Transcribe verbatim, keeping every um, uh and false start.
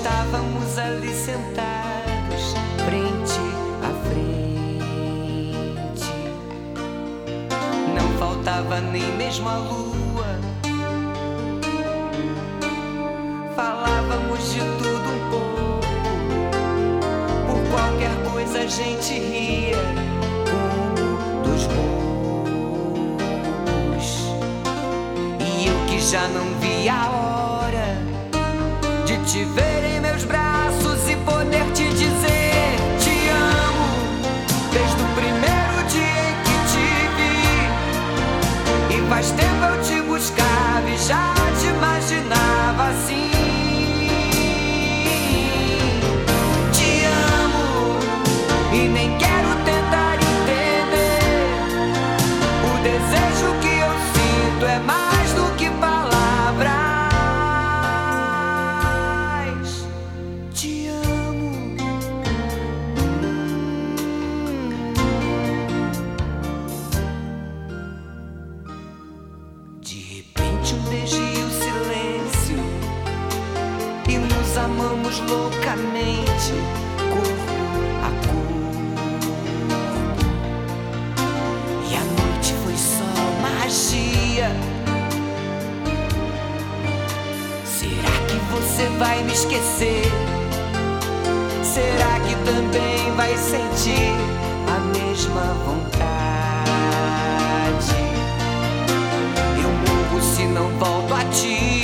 estávamos ali sentados, frente a frente. Não faltava nem mesmo a lua. Falávamos de tudo um pouco. Por qualquer coisa a gente ria, como dos bobos. E eu que já não via a hora de te ver em meus braços e poder te dizer te amo, desde o primeiro dia em que te vi. E faz tempo eu te buscava e já te imaginava assim. Te amo e nem quero tentar entender. O desejo que eu sinto é mais do que palavras. Te amo. De repente um beijo e o silêncio, e nos amamos loucamente, corpo a corpo. E a noite foi só magia. Será que você vai me esquecer? Será que também vai sentir a mesma vontade? Eu morro se não volto a ti.